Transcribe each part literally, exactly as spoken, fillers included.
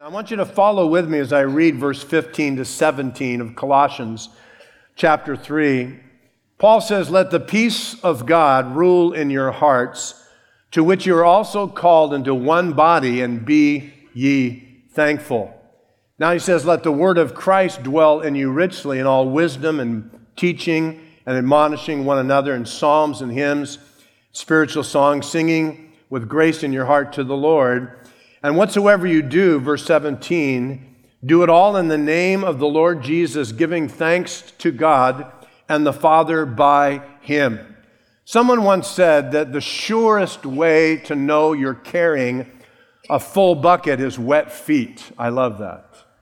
I want you to follow with me as I read verse fifteen to seventeen of Colossians chapter three. Paul says, "Let the peace of God rule in your hearts, to which you are also called into one body, and be ye thankful." Now he says, "Let the word of Christ dwell in you richly in all wisdom and teaching and admonishing one another in psalms and hymns, spiritual songs, singing with grace in your heart to the Lord. And whatsoever you do," verse seventeen, "do it all in the name of the Lord Jesus, giving thanks to God and the Father by him." Someone once said that the surest way to know you're carrying a full bucket is wet feet. I love that.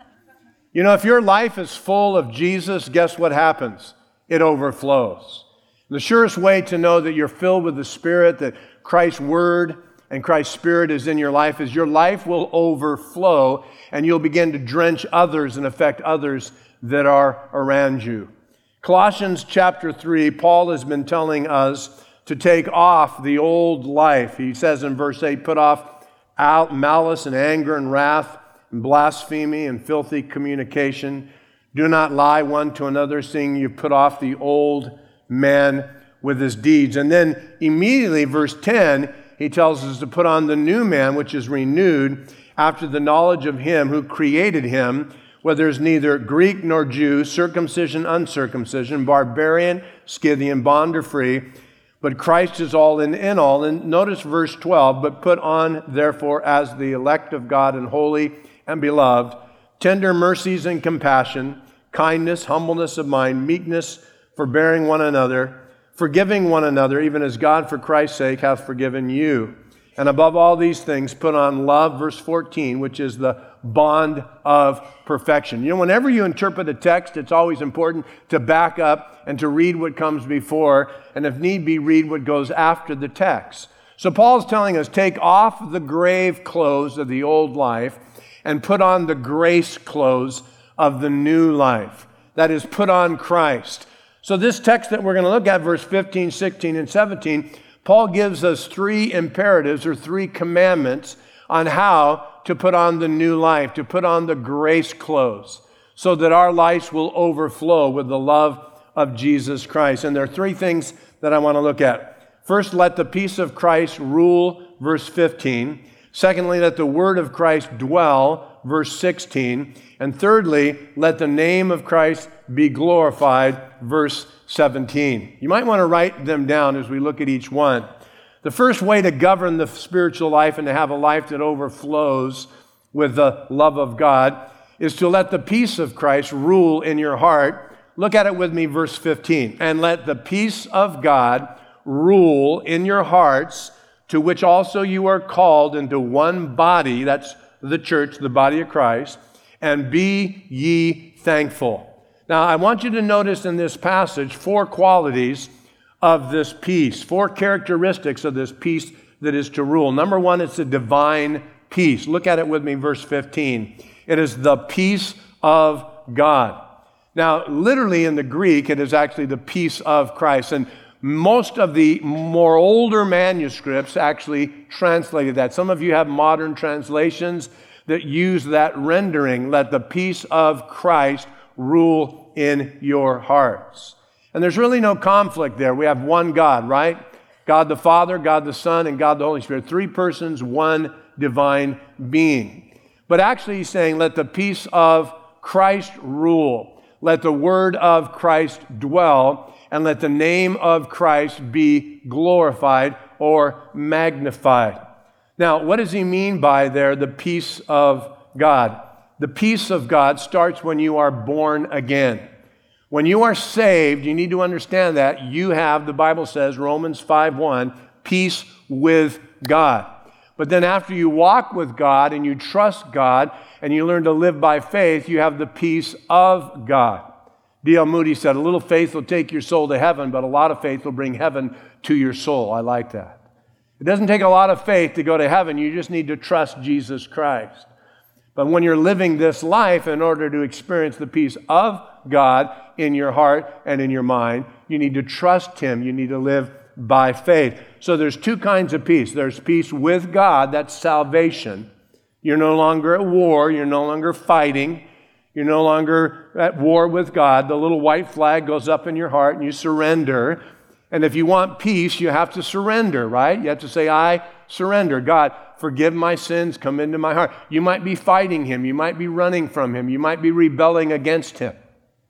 You know, if your life is full of Jesus, guess what happens? It overflows. The surest way to know that you're filled with the Spirit, that Christ's Word and Christ's Spirit is in your life, is your life will overflow and you'll begin to drench others and affect others that are around you. Colossians chapter three, Paul has been telling us to take off the old life. He says in verse eight, "Put off out malice and anger and wrath and blasphemy and filthy communication. Do not lie one to another, seeing you put off the old man with his deeds." And then immediately, verse ten, he tells us to put on the new man, which is renewed after the knowledge of him who created him, where there's neither Greek nor Jew, circumcision, uncircumcision, barbarian, Scythian, bond or free, but Christ is all in, in all. And notice verse twelve, "But put on, therefore, as the elect of God and holy and beloved, tender mercies and compassion, kindness, humbleness of mind, meekness, forbearing one another, forgiving one another, even as God for Christ's sake hath forgiven you. And above all these things, put on love," verse fourteen, "which is the bond of perfection." You know, whenever you interpret a text, it's always important to back up and to read what comes before, and if need be, read what goes after the text. So Paul's telling us, take off the grave clothes of the old life and put on the grace clothes of the new life. That is, put on Christ. So this text that we're going to look at, verse fifteen, sixteen, and seventeen, Paul gives us three imperatives or three commandments on how to put on the new life, to put on the grace clothes, so that our lives will overflow with the love of Jesus Christ. And there are three things that I want to look at. First, let the peace of Christ rule, verse fifteen. Secondly, let the word of Christ dwell, verse sixteen. And thirdly, let the name of Christ be glorified, verse seventeen. You might want to write them down as we look at each one. The first way to govern the spiritual life and to have a life that overflows with the love of God is to let the peace of Christ rule in your heart. Look at it with me, verse fifteen. "And let the peace of God rule in your hearts, to which also you are called into one body," that's the church, the body of Christ, "and be ye thankful." Now, I want you to notice in this passage four qualities of this peace, four characteristics of this peace that is to rule. Number one, it's a divine peace. Look at it with me, verse fifteen. It is the peace of God. Now, literally in the Greek, it is actually the peace of Christ. And most of the more older manuscripts actually translated that. Some of you have modern translations that use that rendering, "Let the peace of Christ rule in your hearts." And there's really no conflict there. We have one God, right? God the Father, God the Son, and God the Holy Spirit. Three persons, one divine being. But actually he's saying, let the peace of Christ rule. Let the word of Christ dwell, and let the name of Christ be glorified or magnified. Now, what does he mean by there, the peace of God? The peace of God starts when you are born again. When you are saved, you need to understand that you have, the Bible says, Romans five one, peace with God. But then after you walk with God and you trust God and you learn to live by faith, you have the peace of God. D L Moody said, "A little faith will take your soul to heaven, but a lot of faith will bring heaven to your soul." I like that. It doesn't take a lot of faith to go to heaven. You just need to trust Jesus Christ. But when you're living this life, in order to experience the peace of God in your heart and in your mind, you need to trust him. You need to live by faith. So there's two kinds of peace. There's peace with God, that's salvation. You're no longer at war. You're no longer fighting. You're no longer at war with God. The little white flag goes up in your heart and you surrender. And if you want peace, you have to surrender, right? You have to say, I surrender. God, forgive my sins. Come into my heart. You might be fighting him. You might be running from him. You might be rebelling against him.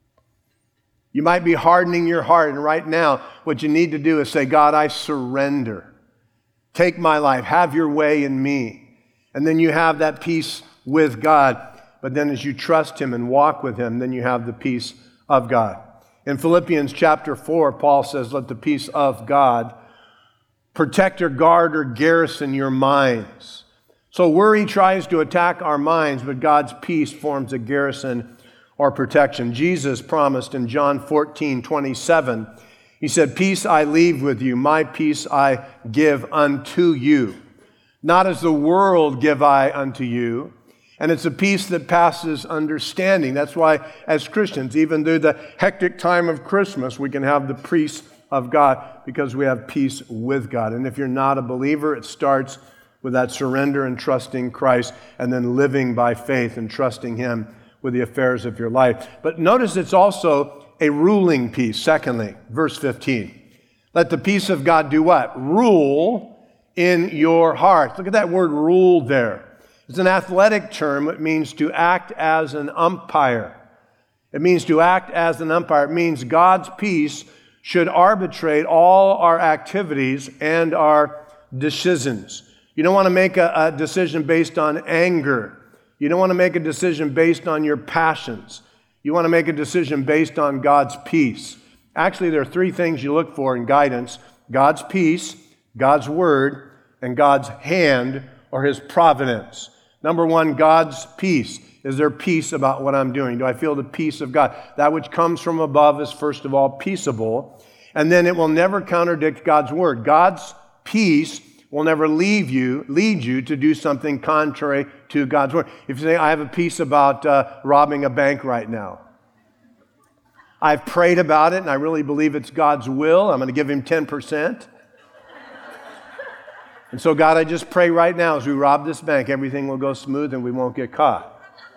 You might be hardening your heart. And right now, what you need to do is say, God, I surrender. Take my life. Have your way in me. And then you have that peace with God. But then as you trust him and walk with him, then you have the peace of God. In Philippians chapter four, Paul says, let the peace of God protect or guard or garrison your minds. So worry tries to attack our minds, but God's peace forms a garrison or protection. Jesus promised in John fourteen twenty-seven, he said, peace I leave with you, my peace I give unto you. Not as the world give I unto you. And it's a peace that passes understanding. That's why, as Christians, even through the hectic time of Christmas, we can have the peace of God because we have peace with God. And if you're not a believer, it starts with that surrender and trusting Christ and then living by faith and trusting him with the affairs of your life. But notice it's also a ruling peace. Secondly, verse fifteen. Let the peace of God do what? Rule in your hearts. Look at that word rule there. It's an athletic term. It means to act as an umpire. It means to act as an umpire. It means God's peace should arbitrate all our activities and our decisions. You don't want to make a, a decision based on anger. You don't want to make a decision based on your passions. You want to make a decision based on God's peace. Actually, there are three things you look for in guidance: God's peace, God's word, and God's hand or his providence. Number one, God's peace. Is there peace about what I'm doing? Do I feel the peace of God? That which comes from above is first of all peaceable, and then it will never contradict God's word. God's peace will never leave you, lead you to do something contrary to God's word. If you say, I have a peace about uh, robbing a bank right now. I've prayed about it, and I really believe it's God's will. I'm going to give him ten percent. And so, God, I just pray right now as we rob this bank, everything will go smooth and we won't get caught.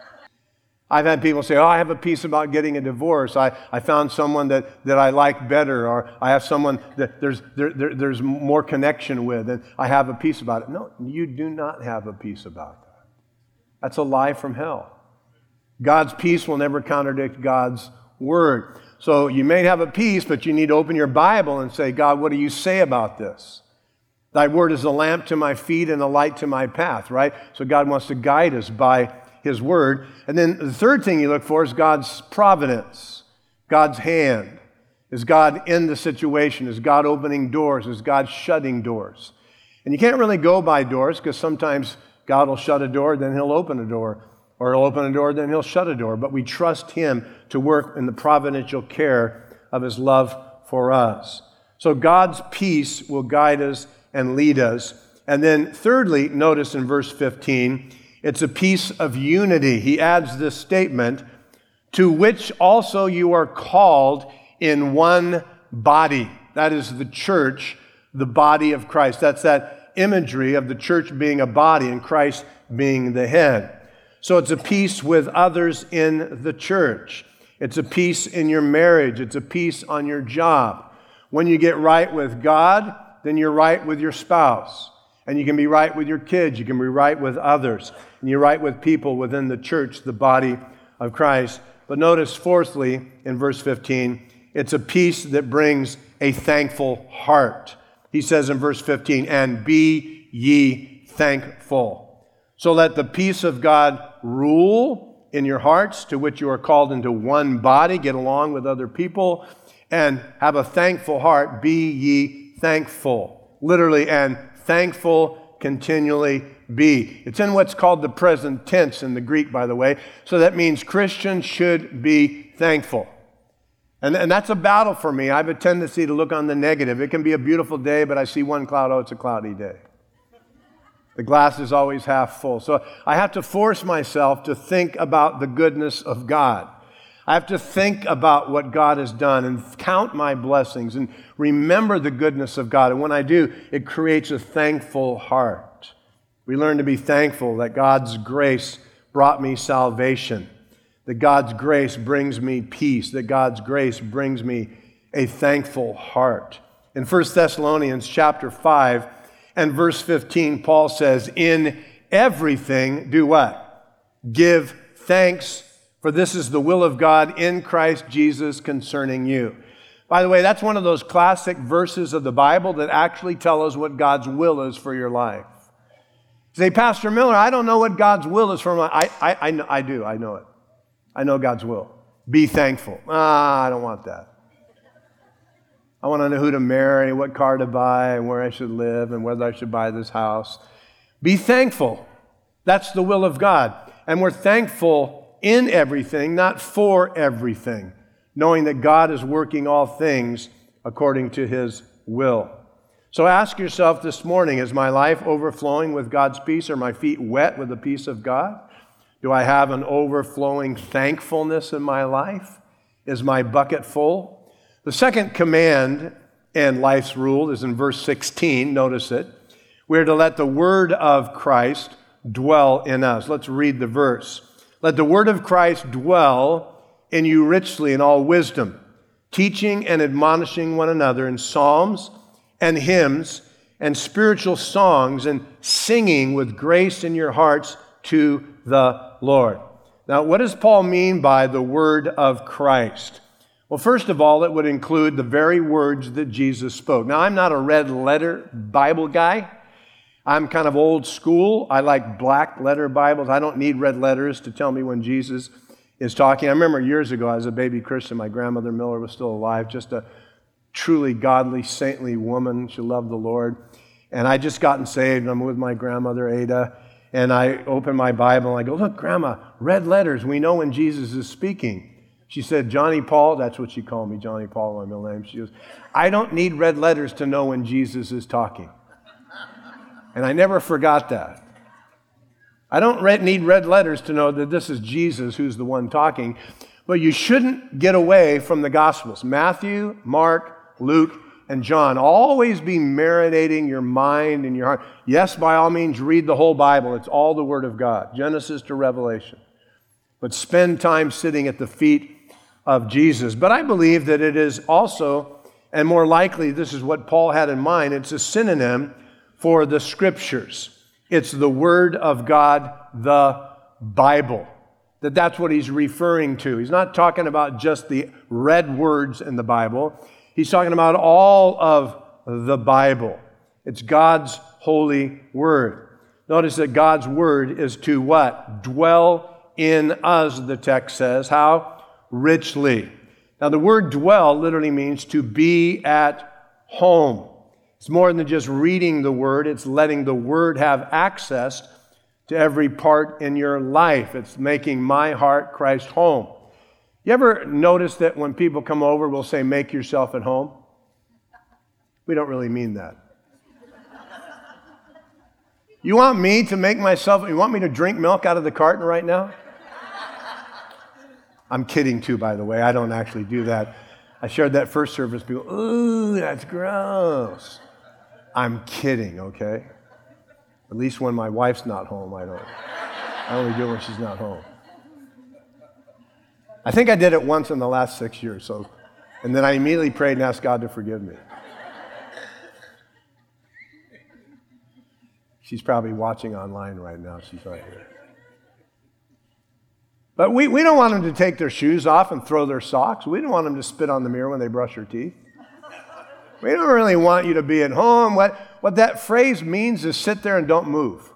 I've had people say, oh, I have a peace about getting a divorce. I, I found someone that, that I like better, or I have someone that there's, there, there, there's more connection with, and I have a peace about it. No, you do not have a peace about that. That's a lie from hell. God's peace will never contradict God's word. So you may have a peace, but you need to open your Bible and say, God, what do you say about this? Thy word is a lamp to my feet and a light to my path, right? So God wants to guide us by his word. And then the third thing you look for is God's providence, God's hand. Is God in the situation? Is God opening doors? Is God shutting doors? And you can't really go by doors because sometimes God will shut a door, then he'll open a door. Or he'll open a door, then he'll shut a door. But we trust him to work in the providential care of his love for us. So God's peace will guide us and lead us. And then thirdly, notice in verse fifteen, it's a peace of unity. He adds this statement, to which also you are called in one body. That is the church, the body of Christ. That's that imagery of the church being a body and Christ being the head. So it's a peace with others in the church. It's a peace in your marriage. It's a peace on your job. When you get right with God, then you're right with your spouse. And you can be right with your kids. You can be right with others. And you're right with people within the church, the body of Christ. But notice, fourthly, in verse fifteen, it's a peace that brings a thankful heart. He says in verse fifteen, and be ye thankful. So let the peace of God rule in your hearts, to which you are called into one body. Get along with other people and have a thankful heart. Be ye thankful, literally, and thankful continually be. It's in what's called the present tense in the Greek, by the way. So that means Christians should be thankful. And, and that's a battle for me. I have a tendency to look on the negative. It can be a beautiful day, but I see one cloud, oh, it's a cloudy day. The glass is always half full. So I have to force myself to think about the goodness of God. I have to think about what God has done and count my blessings and remember the goodness of God. And when I do, it creates a thankful heart. We learn to be thankful that God's grace brought me salvation, that God's grace brings me peace, that God's grace brings me a thankful heart. In First Thessalonians chapter five and verse fifteen, Paul says, in everything, do what? Give thanks, for this is the will of God in Christ Jesus concerning you. By the way, that's one of those classic verses of the Bible that actually tell us what God's will is for your life. You say, Pastor Miller, I don't know what God's will is for my life. I, I, I, know, I do, I know it. I know God's will. Be thankful. Ah, I don't want that. I want to know who to marry, what car to buy, and where I should live, and whether I should buy this house. Be thankful. That's the will of God. And we're thankful in everything, not for everything, knowing that God is working all things according to His will. So ask yourself this morning, is my life overflowing with God's peace? Are my feet wet with the peace of God? Do I have an overflowing thankfulness in my life? Is my bucket full? The second command and life's rule is in verse sixteen. Notice it. We're to let the word of Christ dwell in us. Let's read the verse. Let the word of Christ dwell in you richly in all wisdom, teaching and admonishing one another in psalms and hymns and spiritual songs, and singing with grace in your hearts to the Lord. Now, what does Paul mean by the word of Christ? Well, first of all, it would include the very words that Jesus spoke. Now, I'm not a red letter Bible guy. I'm kind of old school. I like black letter Bibles. I don't need red letters to tell me when Jesus is talking. I remember years ago, as a baby Christian, my grandmother Miller was still alive, just a truly godly, saintly woman. She loved the Lord. And I just gotten saved, and I'm with my grandmother, Ada, and I open my Bible, and I go, look, Grandma, red letters, we know when Jesus is speaking. She said, Johnny Paul, that's what she called me, Johnny Paul, my middle name. She goes, I don't need red letters to know when Jesus is talking. And I never forgot that. I don't re- need red letters to know that this is Jesus who's the one talking, but you shouldn't get away from the Gospels. Matthew, Mark, Luke, and John. Always be marinating your mind and your heart. Yes, by all means, read the whole Bible. It's all the Word of God, Genesis to Revelation. But spend time sitting at the feet of Jesus. But I believe that it is also, and more likely this is what Paul had in mind, it's a synonym for the Scriptures. It's the Word of God, the Bible. That that's what he's referring to. He's not talking about just the red words in the Bible. He's talking about all of the Bible. It's God's holy word. Notice that God's word is to what? Dwell in us, the text says. How? Richly. Now, the word dwell literally means to be at home. It's more than just reading the word. It's letting the word have access to every part in your life. It's making my heart Christ home. You ever notice that when people come over, we'll say, make yourself at home? We don't really mean that. You want me to make myself, you want me to drink milk out of the carton right now? I'm kidding too, by the way. I don't actually do that. I shared that first service. People, ooh, that's gross. I'm kidding, okay? At least when my wife's not home, I don't. I only do it when she's not home. I think I did it once in the last six years, so, and then I immediately prayed and asked God to forgive me. She's probably watching online right now. She's right here. But we, we don't want them to take their shoes off and throw their socks. We don't want them to spit on the mirror when they brush their teeth. We don't really want you to be at home. What, what that phrase means is sit there and don't move.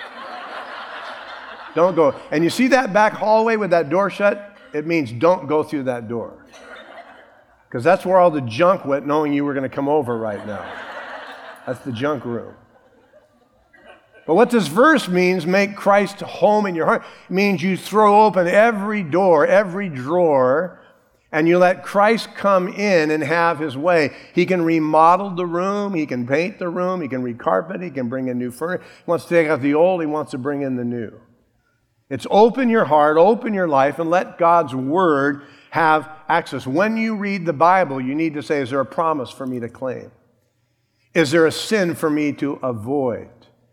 Don't go. And you see that back hallway with that door shut? It means don't go through that door. Because that's where all the junk went, knowing you were going to come over right now. That's the junk room. But what this verse means, make Christ home in your heart, means you throw open every door, every drawer, and you let Christ come in and have his way. He can remodel the room, he can paint the room, he can recarpet, he can bring in new furniture. He wants to take out the old, he wants to bring in the new. It's open your heart, open your life, and let God's word have access. When you read the Bible, you need to say, is there a promise for me to claim? Is there a sin for me to avoid?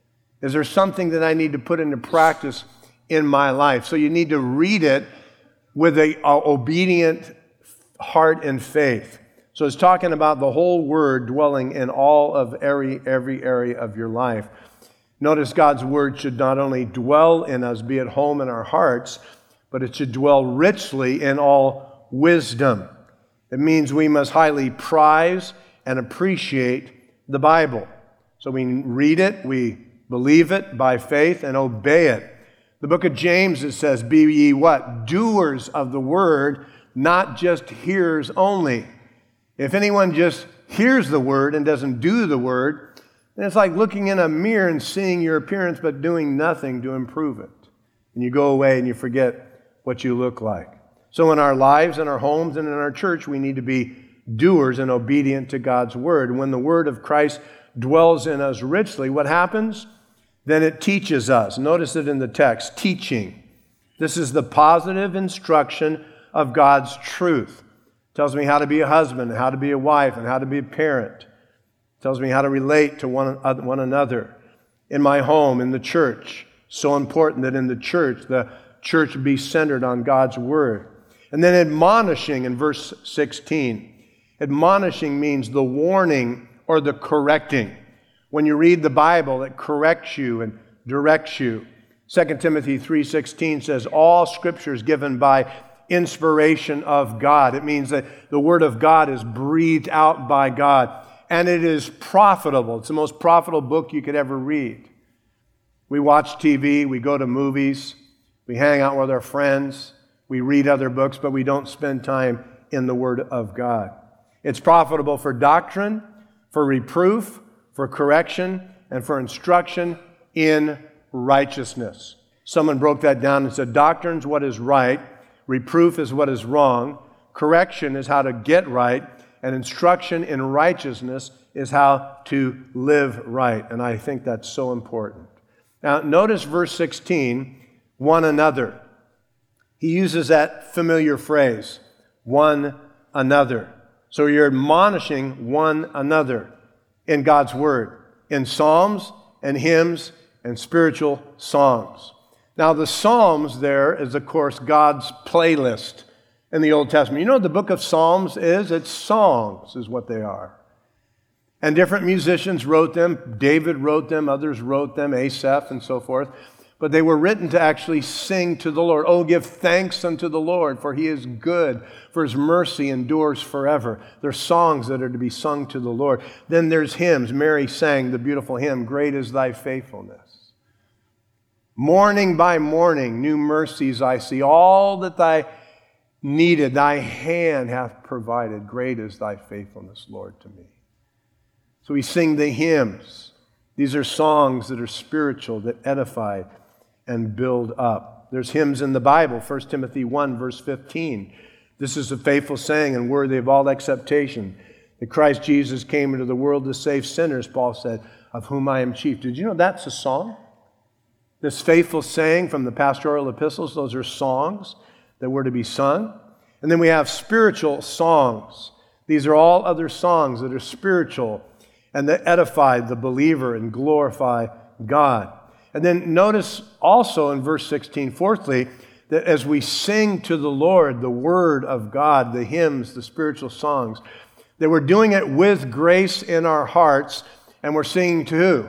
Is there something that I need to put into practice in my life? So you need to read it with an obedient heart and faith. So it's talking about the whole Word dwelling in all of every, every area of your life. Notice God's Word should not only dwell in us, be at home in our hearts, but it should dwell richly in all wisdom. It means we must highly prize and appreciate the Bible. So we read it, we believe it by faith, and obey it. The book of James, it says, be ye what? Doers of the word, not just hearers only. If anyone just hears the word and doesn't do the word, then it's like looking in a mirror and seeing your appearance but doing nothing to improve it. And you go away and you forget what you look like. So in our lives, in our homes, and in our church, we need to be doers and obedient to God's word. And when the word of Christ dwells in us richly, what happens? Then it teaches us. Notice it in the text, teaching. This is the positive instruction of God's truth. It tells me how to be a husband, and how to be a wife, and how to be a parent. It tells me how to relate to one, one another. In my home, in the church. So important that in the church, the church be centered on God's word. And then admonishing in verse sixteen. Admonishing means the warning or the correcting. When you read the Bible, it corrects you and directs you. Second Timothy three sixteen says, all Scripture is given by inspiration of God. It means that the Word of God is breathed out by God, and it is profitable. It's the most profitable book you could ever read. We watch T V, we go to movies, we hang out with our friends, we read other books, but we don't spend time in the Word of God. It's profitable for doctrine, for reproof, for correction, and for instruction in righteousness. Someone broke that down and said, doctrine's what is right, reproof is what is wrong, correction is how to get right, and instruction in righteousness is how to live right. And I think that's so important. Now, notice verse sixteen, one another. He uses that familiar phrase, one another. So you're admonishing one another in God's Word, in psalms and hymns and spiritual songs. Now, the Psalms there is, of course, God's playlist in the Old Testament. You know what the book of Psalms is? It's songs is what they are. And different musicians wrote them. David wrote them, others wrote them, Asaph and so forth. But they were written to actually sing to the Lord. Oh, give thanks unto the Lord, for He is good, for His mercy endures forever. They're songs that are to be sung to the Lord. Then there's hymns. Mary sang the beautiful hymn, Great is Thy Faithfulness. Morning by morning, new mercies I see. All that Thy needed, Thy hand hath provided. Great is Thy faithfulness, Lord, to me. So we sing the hymns. These are songs that are spiritual, that edify and build up. There's hymns in the Bible, First Timothy one, verse fifteen. This is a faithful saying and worthy of all acceptation, that Christ Jesus came into the world to save sinners, Paul said, of whom I am chief. Did you know that's a song? This faithful saying from the pastoral epistles, those are songs that were to be sung. And then we have spiritual songs. These are all other songs that are spiritual and that edify the believer and glorify God. And then notice also in verse sixteen, fourthly, that as we sing to the Lord the word of God, the hymns, the spiritual songs, that we're doing it with grace in our hearts, and we're singing to who?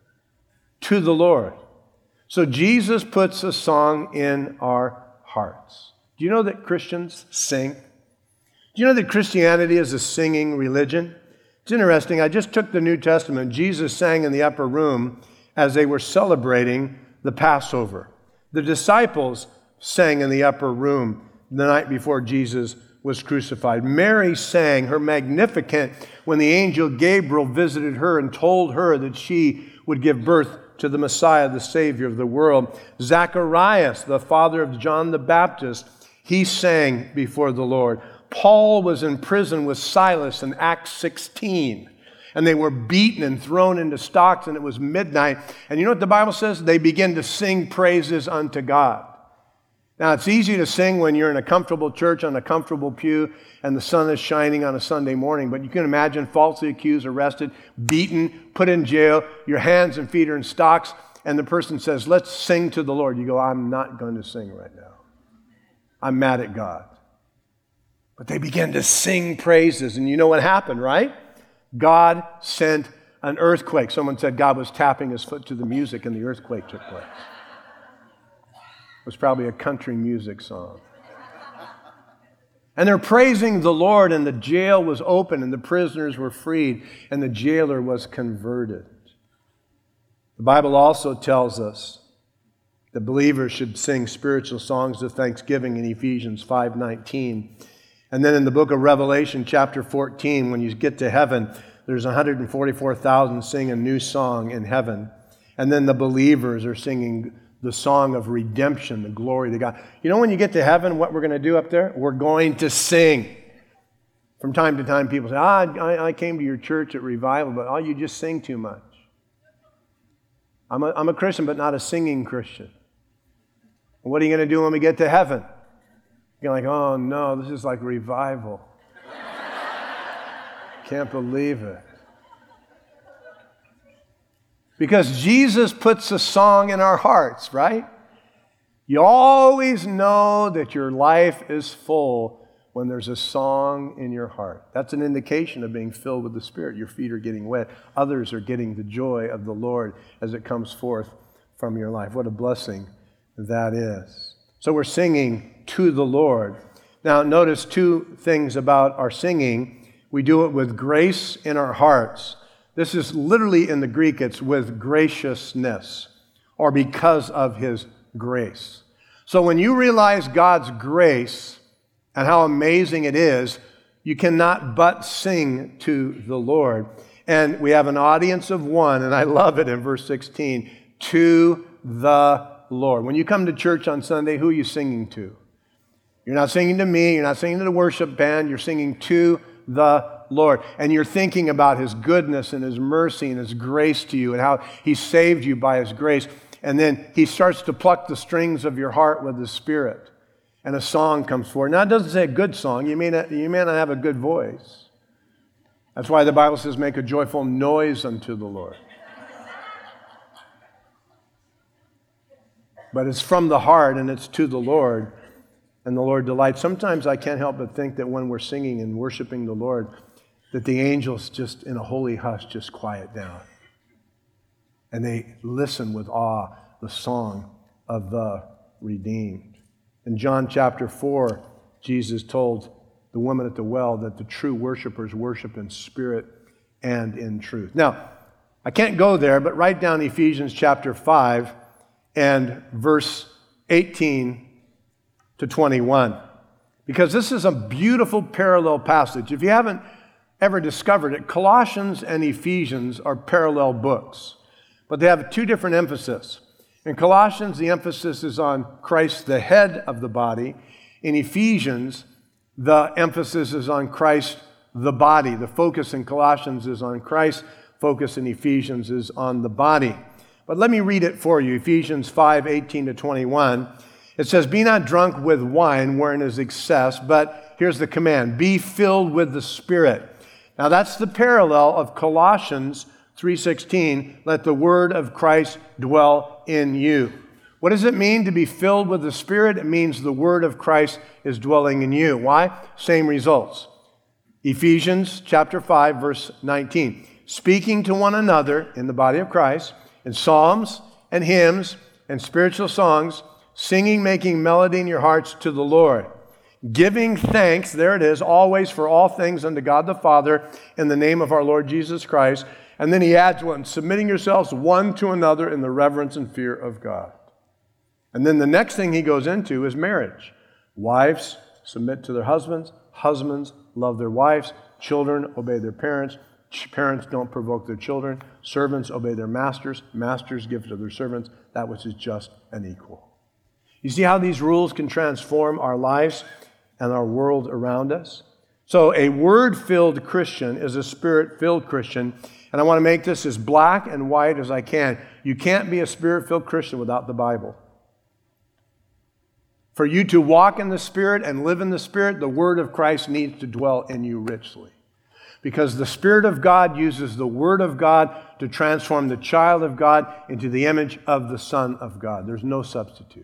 To the Lord. So Jesus puts a song in our hearts. Do you know that Christians sing? Do you know that Christianity is a singing religion? It's interesting. I just took the New Testament. Jesus sang in the upper room as they were celebrating the Passover. The disciples sang in the upper room the night before Jesus was crucified. Mary sang her Magnificat when the angel Gabriel visited her and told her that she would give birth to the Messiah, the Savior of the world. Zacharias, the father of John the Baptist, he sang before the Lord. Paul was in prison with Silas in Acts sixteen, and they were beaten and thrown into stocks, and it was midnight. And you know what the Bible says? They began to sing praises unto God. Now, it's easy to sing when you're in a comfortable church on a comfortable pew and the sun is shining on a Sunday morning, but you can imagine falsely accused, arrested, beaten, put in jail, your hands and feet are in stocks, and the person says, let's sing to the Lord. You go, I'm not going to sing right now. I'm mad at God. But they began to sing praises, and you know what happened, right? God sent an earthquake. Someone said God was tapping his foot to the music, and the earthquake took place. It was probably a country music song. And they're praising the Lord, and the jail was open, and the prisoners were freed, and the jailer was converted. The Bible also tells us that believers should sing spiritual songs of thanksgiving in Ephesians five nineteen. And then in the book of Revelation, chapter fourteen, when you get to heaven, there's one hundred forty-four thousand sing a new song in heaven. And then the believers are singing the song of redemption, the glory to God. You know, when you get to heaven, what we're going to do up there? We're going to sing. From time to time, people say, ah, I, I came to your church at revival, but oh, you just sing too much. I'm a, I'm a Christian, but not a singing Christian. What are you going to do when we get to heaven? You're like, oh no, this is like revival. Can't believe it. Because Jesus puts a song in our hearts, right? You always know that your life is full when there's a song in your heart. That's an indication of being filled with the Spirit. Your feet are getting wet. Others are getting the joy of the Lord as it comes forth from your life. What a blessing that is. So we're singing to the Lord. Now, notice two things about our singing. We do it with grace in our hearts. This is literally in the Greek, it's with graciousness, or because of his grace. So when you realize God's grace and how amazing it is, you cannot but sing to the Lord. And we have an audience of one, and I love it in verse sixteen, to the Lord. When you come to church on Sunday, who are you singing to? You're not singing to me, you're not singing to the worship band, you're singing to the Lord. And you're thinking about his goodness and his mercy and his grace to you and how he saved you by his grace. And then he starts to pluck the strings of your heart with his Spirit. And a song comes forward. Now, it doesn't say a good song. You may not, you may not have a good voice. That's why the Bible says, make a joyful noise unto the Lord. But it's from the heart and it's to the Lord. And the Lord delights. Sometimes I can't help but think that when we're singing and worshiping the Lord, that the angels just in a holy hush just quiet down. And they listen with awe the song of the redeemed. In John chapter four, Jesus told the woman at the well that the true worshipers worship in spirit and in truth. Now, I can't go there, but write down Ephesians chapter five and verse eighteen to twenty-one. Because this is a beautiful parallel passage. If you haven't ever discovered it, Colossians and Ephesians are parallel books, but they have two different emphases. In Colossians, the emphasis is on Christ, the head of the body. In Ephesians, the emphasis is on Christ, the body. The focus in Colossians is on Christ, focus in Ephesians is on the body. But let me read it for you, Ephesians five, eighteen to twenty-one. It says, be not drunk with wine wherein is excess, but here's the command, be filled with the Spirit. Now that's the parallel of Colossians three sixteen, let the word of Christ dwell in you. What does it mean to be filled with the Spirit? It means the word of Christ is dwelling in you. Why? Same results. Ephesians chapter five, verse nineteen, speaking to one another in the body of Christ, in psalms and hymns and spiritual songs, singing, making melody in your hearts to the Lord. Giving thanks, there it is, always for all things unto God the Father in the name of our Lord Jesus Christ. And then he adds one, submitting yourselves one to another in the reverence and fear of God. And then the next thing he goes into is marriage. Wives, submit to their husbands. Husbands, love their wives. Children, obey their parents. Parents, don't provoke their children. Servants, obey their masters. Masters, give to their servants that which is just and equal. You see how these rules can transform our lives and our world around us? So a word-filled Christian is a spirit-filled Christian. And I want to make this as black and white as I can. You can't be a spirit-filled Christian without the Bible. For you to walk in the Spirit and live in the Spirit, the word of Christ needs to dwell in you richly. because the Spirit of God uses the Word of God to transform the child of God into the image of the Son of God. There's no substitute.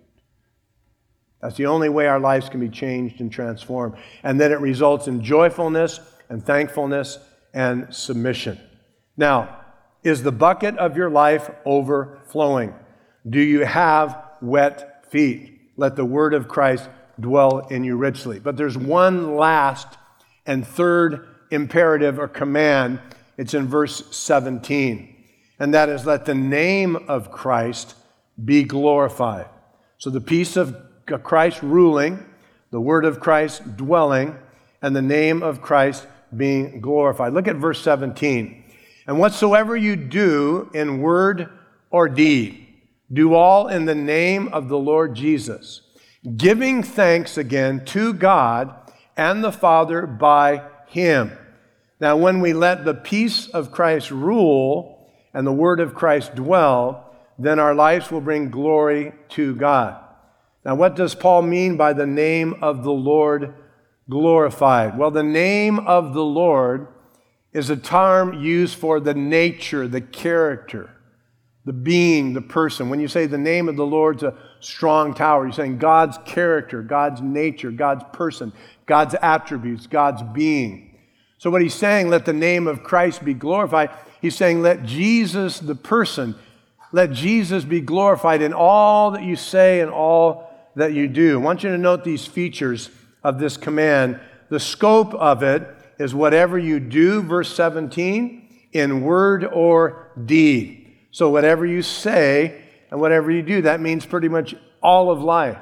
That's the only way our lives can be changed and transformed. And then it results in joyfulness and thankfulness and submission. Now, is the bucket of your life overflowing? Do you have wet feet? Let the word of Christ dwell in you richly. But there's one last and third imperative or command. It's in verse seventeen. And that is, let the name of Christ be glorified. So the peace of Christ ruling, the word of Christ dwelling, and the name of Christ being glorified. Look at verse seventeen. And whatsoever you do in word or deed, do all in the name of the Lord Jesus, giving thanks again to God and the Father by Him. Now, when we let the peace of Christ rule and the word of Christ dwell, then our lives will bring glory to God. Now, what does Paul mean by the name of the Lord glorified? Well, the name of the Lord is a term used for the nature, the character, the being, the person. When you say the name of the Lord's a strong tower, you're saying God's character, God's nature, God's person, God's attributes, God's being. So what he's saying, let the name of Christ be glorified. He's saying, let Jesus, the person, let Jesus be glorified in all that you say and all that you do. I want you to note these features of this command. The scope of it is whatever you do, verse seventeen, in word or deed. So whatever you say and whatever you do, that means pretty much all of life.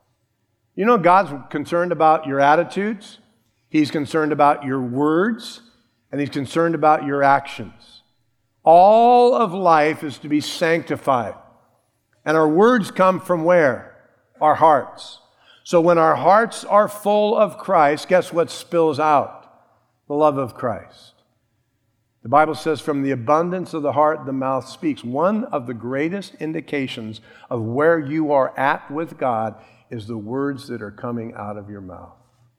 You know, God's concerned about your attitudes. He's concerned about your words, and He's concerned about your actions. All of life is to be sanctified. And our words come from where? Our hearts. So when our hearts are full of Christ, guess what spills out? The love of Christ. The Bible says, from the abundance of the heart, the mouth speaks. One of the greatest indications of where you are at with God is the words that are coming out of your mouth.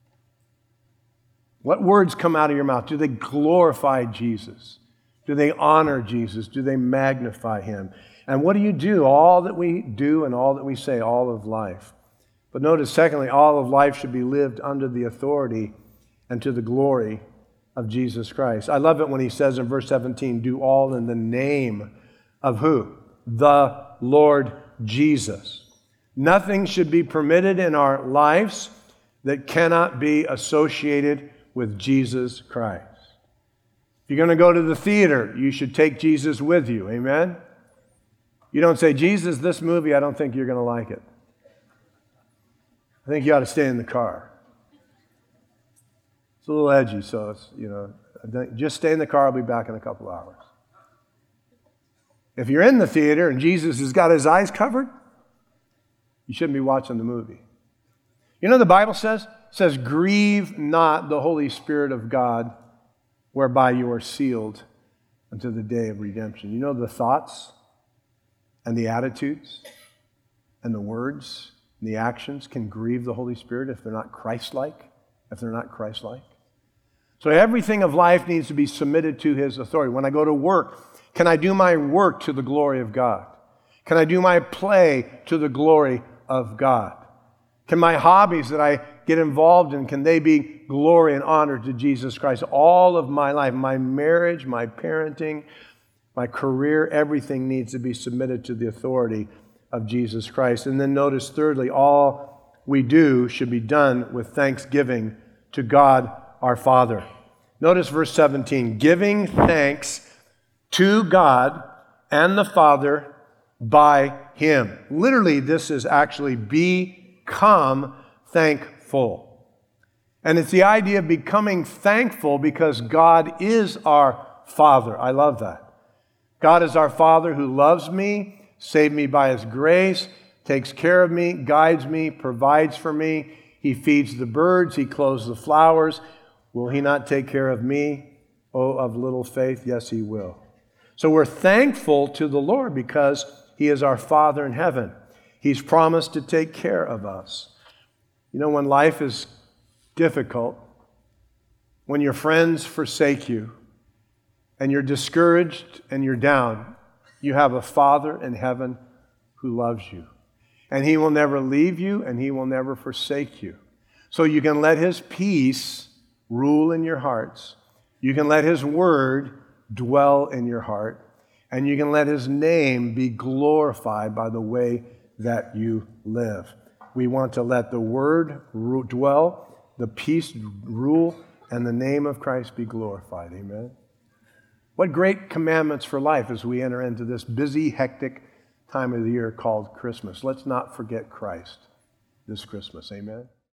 What words come out of your mouth? Do they glorify Jesus? Do they honor Jesus? Do they magnify Him? And what do you do? All that we do and all that we say, all of life. But notice, secondly, all of life should be lived under the authority and to the glory of Jesus Christ. I love it when he says in verse seventeen, do all in the name of who? The Lord Jesus. Nothing should be permitted in our lives that cannot be associated with Jesus Christ. If you're going to go to the theater, you should take Jesus with you. Amen? You don't say, Jesus, this movie, I don't think you're going to like it. I think you ought to stay in the car. It's a little edgy, so it's, you know, just stay in the car. I'll be back in a couple hours. If you're in the theater and Jesus has got his eyes covered, you shouldn't be watching the movie. You know, the Bible says, says, grieve not the Holy Spirit of God, whereby you are sealed unto the day of redemption. You know, the thoughts and the attitudes and the words and the actions can grieve the Holy Spirit if they're not Christ-like, if they're not Christ-like. So everything of life needs to be submitted to His authority. When I go to work, can I do my work to the glory of God? Can I do my play to the glory of God? Can my hobbies that I get involved in, can they be glory and honor to Jesus Christ? All of my life, my marriage, my parenting, my career, everything needs to be submitted to the authority of Jesus Christ. And then notice, thirdly, all we do should be done with thanksgiving to God our Father. Notice verse seventeen, giving thanks to God and the Father by Him. Literally, this is actually become thankful. And it's the idea of becoming thankful because God is our Father. I love that. God is our Father who loves me, saved me by His grace, takes care of me, guides me, provides for me. He feeds the birds. He clothes the flowers. Will He not take care of me, oh, of little faith? Yes, He will. So we're thankful to the Lord because He is our Father in heaven. He's promised to take care of us. You know, when life is difficult, when your friends forsake you and you're discouraged and you're down, you have a Father in heaven who loves you. And He will never leave you and He will never forsake you. So you can let His peace rule in your hearts. You can let His word dwell in your heart. And you can let His name be glorified by the way that you live. We want to let the word dwell, the peace rule, and the name of Christ be glorified. Amen. What great commandments for life as we enter into this busy, hectic time of the year called Christmas. Let's not forget Christ this Christmas. Amen.